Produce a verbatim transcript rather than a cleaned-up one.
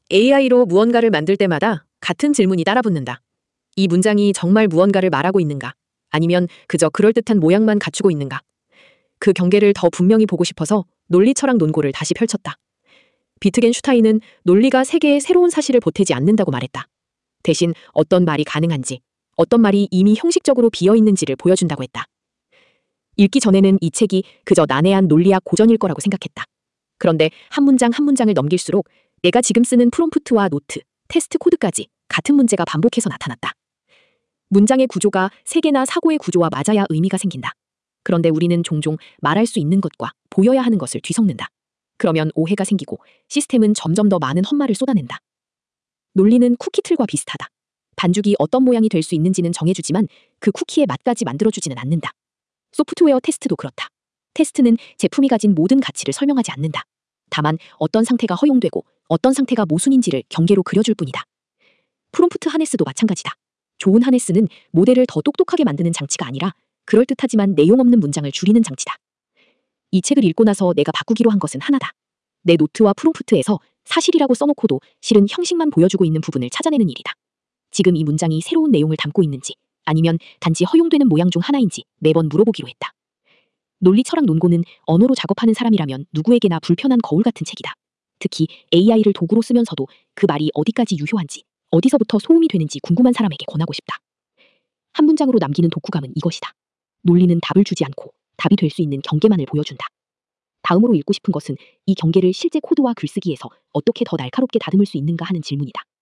에이아이로 무언가를 만들 때마다 같은 질문이 따라붙는다. 이 문장이 정말 무언가를 말하고 있는가? 아니면 그저 그럴듯한 모양만 갖추고 있는가? 그 경계를 더 분명히 보고 싶어서 논리 철학 논고를 다시 펼쳤다. 비트겐슈타인은 논리가 세계에 새로운 사실을 보태지 않는다고 말했다. 대신 어떤 말이 가능한지, 어떤 말이 이미 형식적으로 비어있는지를 보여준다고 했다. 읽기 전에는 이 책이 그저 난해한 논리학 고전일 거라고 생각했다. 그런데 한 문장 한 문장을 넘길수록 내가 지금 쓰는 프롬프트와 노트, 테스트 코드까지 같은 문제가 반복해서 나타났다. 문장의 구조가 세계나 사고의 구조와 맞아야 의미가 생긴다. 그런데 우리는 종종 말할 수 있는 것과 보여야 하는 것을 뒤섞는다. 그러면 오해가 생기고 시스템은 점점 더 많은 헛말을 쏟아낸다. 논리는 쿠키틀과 비슷하다. 반죽이 어떤 모양이 될 수 있는지는 정해주지만 그 쿠키의 맛까지 만들어주지는 않는다. 소프트웨어 테스트도 그렇다. 테스트는 제품이 가진 모든 가치를 설명하지 않는다. 다만 어떤 상태가 허용되고 어떤 상태가 모순인지를 경계로 그려줄 뿐이다. 프롬프트 하네스도 마찬가지다. 좋은 하네스는 모델을 더 똑똑하게 만드는 장치가 아니라 그럴듯하지만 내용 없는 문장을 줄이는 장치다. 이 책을 읽고 나서 내가 바꾸기로 한 것은 하나다. 내 노트와 프롬프트에서 사실이라고 써놓고도 실은 형식만 보여주고 있는 부분을 찾아내는 일이다. 지금 이 문장이 새로운 내용을 담고 있는지 아니면 단지 허용되는 모양 중 하나인지 매번 물어보기로 했다. 논리 철학 논고는 언어로 작업하는 사람이라면 누구에게나 불편한 거울 같은 책이다. 특히 에이아이를 도구로 쓰면서도 그 말이 어디까지 유효한지, 어디서부터 소음이 되는지 궁금한 사람에게 권하고 싶다. 한 문장으로 남기는 독후감은 이것이다. 논리는 답을 주지 않고 답이 될 수 있는 경계만을 보여준다. 다음으로 읽고 싶은 것은 이 경계를 실제 코드와 글쓰기에서 어떻게 더 날카롭게 다듬을 수 있는가 하는 질문이다.